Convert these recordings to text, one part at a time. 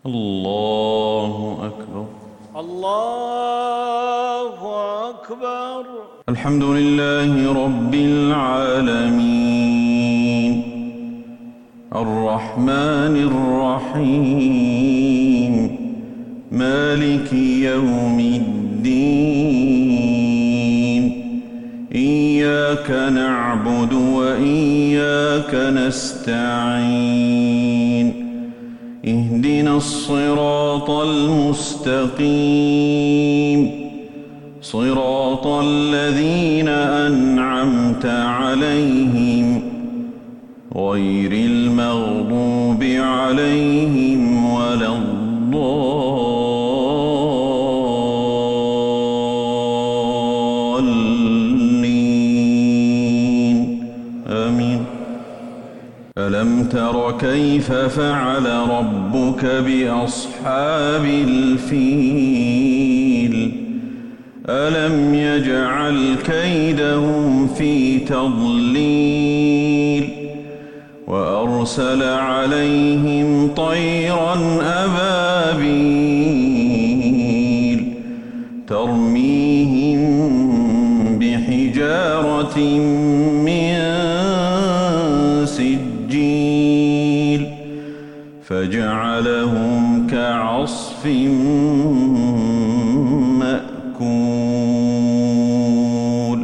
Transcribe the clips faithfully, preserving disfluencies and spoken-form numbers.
الله أكبر. الله أكبر. الحمد لله رب العالمين الرحمن الرحيم مالك يوم الدين إياك نعبد وإياك نستعين اهدنا الصراط المستقيم صراط الذين أنعمت عليهم غير المغضوب عليهم ولا الضالين آمين. ألم تر كيف فعل ربك بأصحاب الفيل ألم يجعل كيدهم في تضليل وأرسل عليهم طيرا أبابيل ترميهم بحجارة من سجيل فجعلهم كعصف مأكول.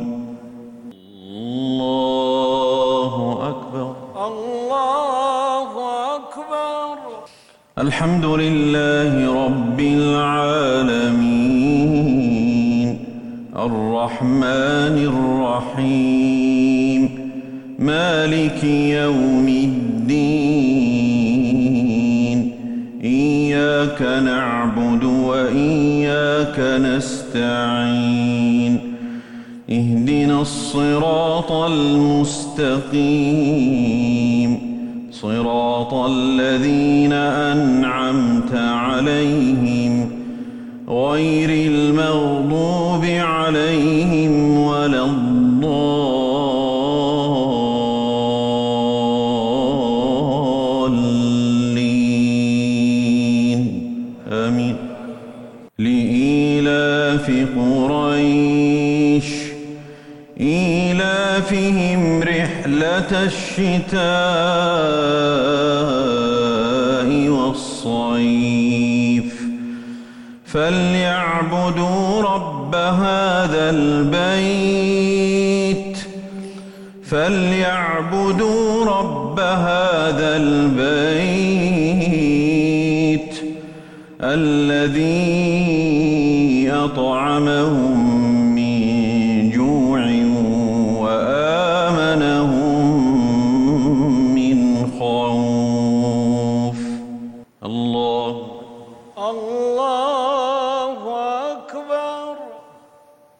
الله أكبر. الله أكبر. الحمد لله رب العالمين الرحمن الرحيم مالك يوم الدين إياك نعبد وإياك نستعين اهدنا الصراط المستقيم صراط الذين أنعمت عليهم غير المغضوب عليهم ولا الضالين آمين. لإيلاف قريش إيلافهم رحلة الشتاء والصيف فليعبدوا رب هذا البيت فليعبدوا رب هذا البيت الذي أطعمهم من جوع وآمنهم من خوف. الله الله